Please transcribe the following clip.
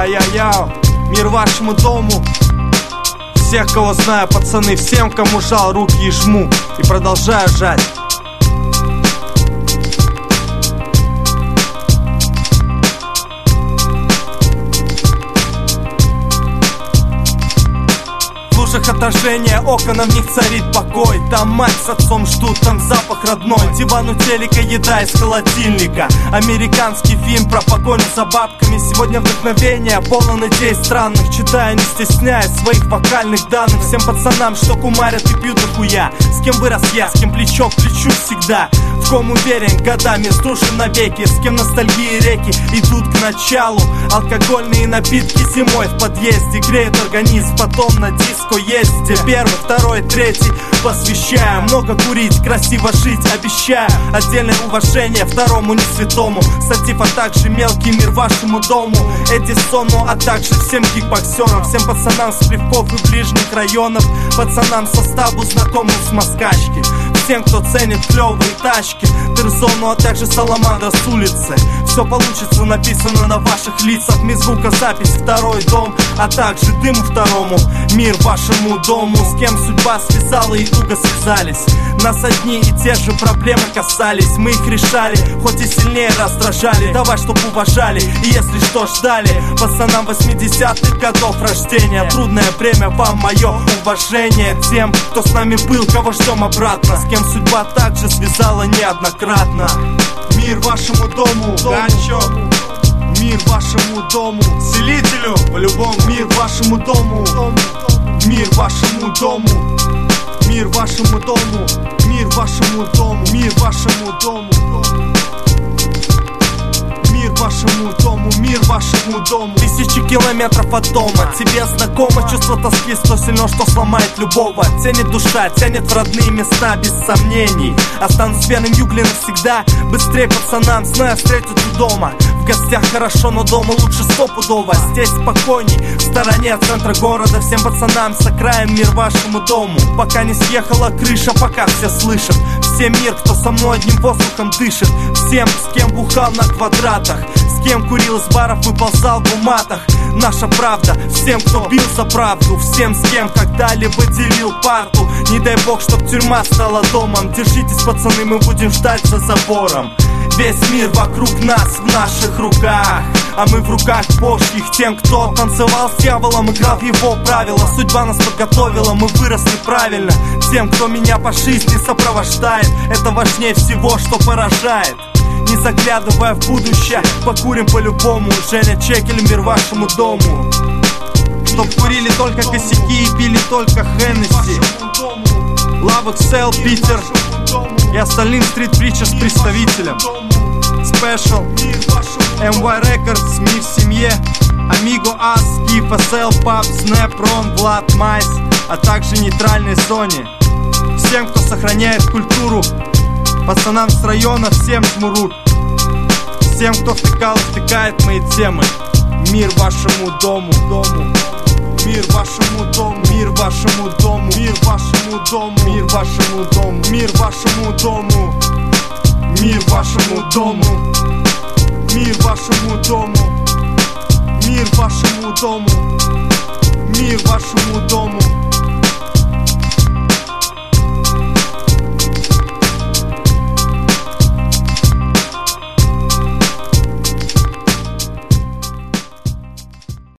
Я-я-я, мир вашему дому. Всех, кого знаю, пацаны, всем, кому жал руки и жму. И продолжаю жать. В лужах отражения окон, в них царит покой. Там мать с отцом ждут, там запах родной. Диван у телека, еда из холодильника. Американский фильм про погоню за бабками. Сегодня вдохновение, полно идей странных. Читаю, не стесняясь своих вокальных данных. Всем пацанам, что кумарят и пьют дохуя. С кем вырос я, с кем плечо к плечу всегда. В ком уверен, годами стружен навеки. С кем ностальгии реки идут к началу. Алкогольные напитки зимой в подъезде греют организм, потом на диско езде. Первый, второй, третий посвящаю. Много курить, красиво жить обещаю. Отдельное уважение второму не святому. Статив, а также мелкий мир вашему дому. Эдисону, а также всем кикбоксерам. Всем пацанам с Плевков и ближних районов. Пацанам составу знакомым с Москачки. Всем, кто ценит клевые тачки. Терзону, а также Саламандра с улицы. Все получится, написано на ваших лицах. Ми звукозапись, второй дом, а также дыму второму. Мир вашему дому. С кем судьба связала и туго связались. Нас одни и те же проблемы касались. Мы их решали, хоть и сильнее раздражали. Давай, чтоб уважали и если что ждали. Пацанам 80-х годов рождения. Трудное время, вам мое уважение. Тем, кто с нами был, кого ждем обратно. С кем судьба также связала неоднократно. Мир вашему дому, Ганчо. Мир вашему дому, целителю, по-любому. Мир вашему дому, мир вашему дому. Мир вашему дому, мир вашему дому, мир вашему дому. Мир вашему дому, мир вашему дому. Тысячи километров от дома. Тебе знакомо чувство тоски, что сильно, что сломает любого. Тянет душа, тянет в родные места, без сомнений. Останусь верным югле навсегда. Быстрее пацанам, знаю, встретят у дома. В гостях хорошо, но дома лучше стопудово. Здесь спокойней, в стороне от центра города. Всем пацанам с окраин мир вашему дому. Пока не съехала крыша, пока все слышат. Всем мир, кто со мной одним воздухом дышит. Всем, с кем бухал на квадратах. С кем курил из баров, выползал в уматах. Наша правда, всем, кто бил за правду. Всем, с кем когда-либо делил парту. Не дай бог, чтоб тюрьма стала домом. Держитесь, пацаны, мы будем ждать за забором. Весь мир вокруг нас в наших руках, а мы в руках божьих. Тем, кто танцевал с дьяволом, играл в его правила. Судьба нас подготовила, мы выросли правильно. Тем, кто меня по жизни сопровождает, это важнее всего, что поражает. Не заглядывая в будущее, покурим по-любому. Женя Чекель, мир вашему дому. Чтоб курили только косяки и пили только Хеннесси. Love XL, Питер и остальным Street Preachers с представителем. Special, MY Records, мир в семье. Amigo As, Kif, SL, Pub, Snap, Ron, Влад, Майс, а также нейтральной зоне. Всем, кто сохраняет культуру, пацанам с района всем жмурут. Всем, кто втыкал, втыкает мои темы. Мир вашему дому, дому. Мир вашему дому, мир вашему дому, мир вашему дому, мир вашему дому, мир вашему дому, мир вашему дому, мир вашему дому, мир вашему дому.